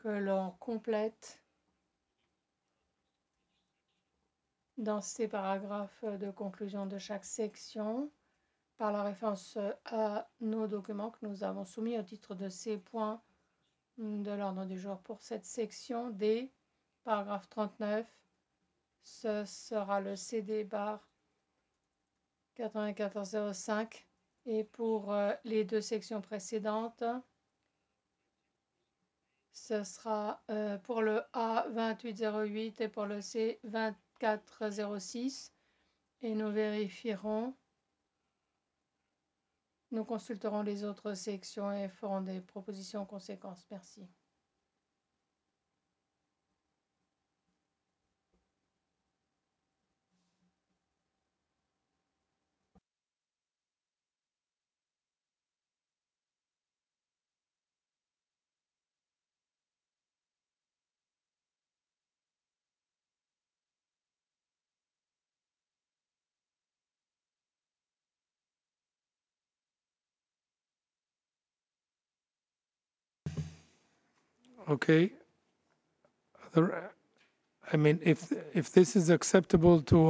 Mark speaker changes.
Speaker 1: que l'on complète dans ces paragraphes de conclusion de chaque section par la référence à nos documents que nous avons soumis au titre de ces points de l'ordre du jour. Pour cette section D, paragraphe 39, ce sera le CD bar 9405. Et pour les deux sections précédentes, ce sera pour le A 2808 et pour le C 2406. Et nous vérifierons, nous consulterons les autres sections et ferons des propositions en conséquence. Merci.
Speaker 2: Okay. I mean, if this is acceptable to